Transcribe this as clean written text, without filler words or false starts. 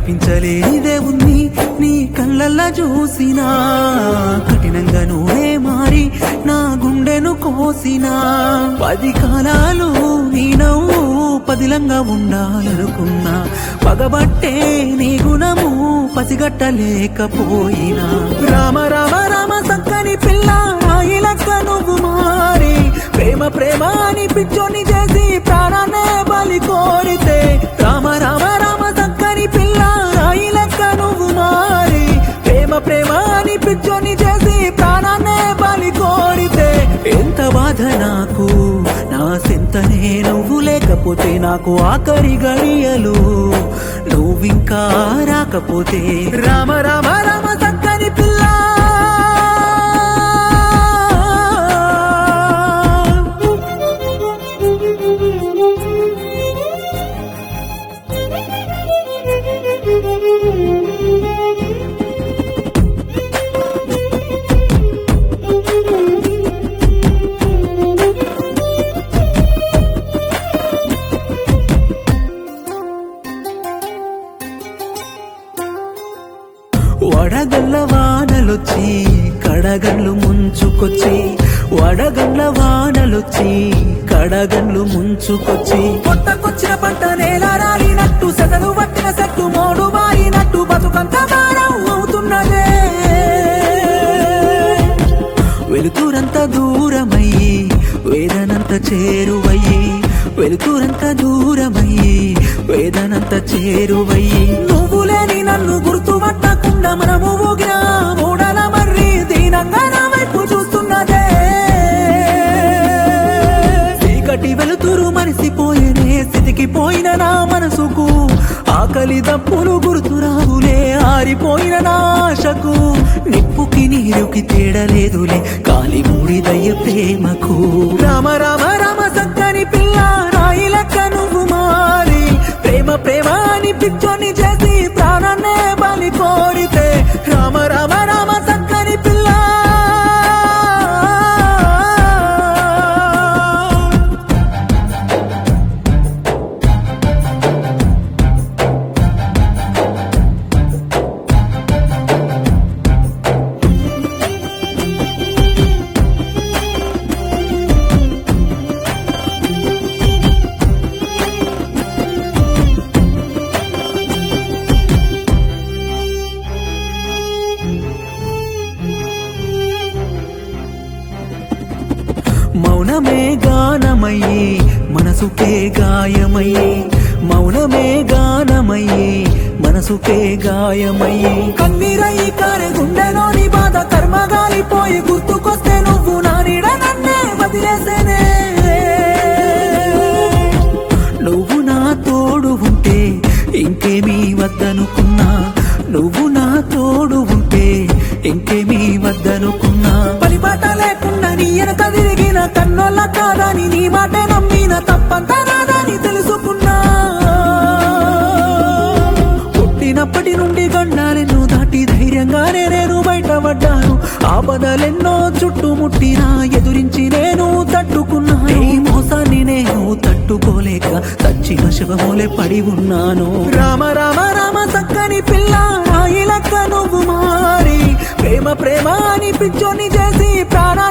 కనిపించలేనిదే ఉంది నీ కళ్ళల్లా చూసినా కఠినంగా నువ్వే మారి నా గుండెను కోసినా 10 కాలాలు నీ నవ్వు పదిలంగా ఉండాలనుకున్నా పగబట్టే నీ గుణము పసిగట్టలేకపోయినా రామ రామ రామ సక్కని పిల్ల రాయి లెక్క నువ్వు మారి ప్రేమ ప్రేమ అని పిచ్చోని చేసి ప్రాణాన్నే బలి కోరితే రామ రామ రామ సక్కని పిల్ల రాయి లెక్క నువ్వు మారి ప్రేమ ప్రేమ అని పిచ్చోని చేసి ప్రాణాన్నే బలి కోరితే ఎంత బాధ నాకు నా సింతనే నువ్వు లేకపోతే నాకు ఆఖరి గడియలు నువ్వింకా రాకపోతే రామ రామ రామ సక్కని పిల్ల వడగళ్ళ వానలొచ్చి కడగళ్ళు ముంచుకొచ్చి వడగళ్ళ వానలొచ్చి కడగళ్ళు ముంచుకొచ్చి కొత్తకొచ్చిన పంట నేల రాలినట్టు సెగలు పట్టిన సెట్టు మోడు మారినట్టు బతుకంత భారం అవుతున్నదే వెలుతురంత దూరమయ్యి వేదనంత చేరువయ్యి వెలుతురంత దూరమయ్యి వేదనంత చేరువయ్యి నువ్వు లేని నన్ను గుర్తుపట్టకుండా మనము ఊగిన మూడల మర్రి దీనంగా నా వైపు చూస్తున్నదే చీకటి వెలుతురు మరిసిపోయేనే స్థితికిపోయిన నా మనసుకు ఆకలి దప్పులు గుర్తురావులే ఆరిపోయిన నా ఆశకు నిప్పుకి నీరుకి తేడలేదులే కాలి మూడిదయ్య ప్రేమకు రామ రామ రామ సక్కని పిల్ల రాయి లెక్క నువ్వు మారి ప్రేమ ప్రేమ అని పిచ్చోని చేసి ప్రాణాన్నే బలి కోరితే రామ రామ రామ సక్కని పిల్ల మౌనమే గానమయ్యి మనసుకే గాయమయ్యి మౌనమే గానమయ్యి మనసుకే గాయమయ్యి కన్నీరయ్యి కారే గుండెలోని బాధ కర్మగాలిపోయి గుర్తుకొస్తే నువ్వు నా నీడ నన్నే వదిలేసేనే నువ్వు నా తోడు ఉంటే ఇంకేమీ వద్దనుకున్నా నువ్వు నా తోడు ఉంటే ఇంకేమీ వద్దనుకున్నా పరిపాట లేకుండా నీ వెనక తిరిగిన కన్నోళ్ళ కాదని నీ మాటే నమ్మిన తప్పంతా నాదని తెలుసుకున్నా పుట్టినప్పటి నుండి గండాలెన్నో దాటి ధైర్యంగానే నేను బయటపడ్డాను ఆపదలెన్నో చుట్టుముట్టినా ఎదురించి నేను తట్టుకున్నా ఈ మోసాన్ని నేను తట్టుకోలేక చచ్చిన శవమోలే పడి ఉన్నాను రామ రామ రామ సక్కని పిల్ల రాయి లెక్క నువ్వు మారి ప్రేమ ప్రేమ అని పిచ్చోని చేసి ప్రాణ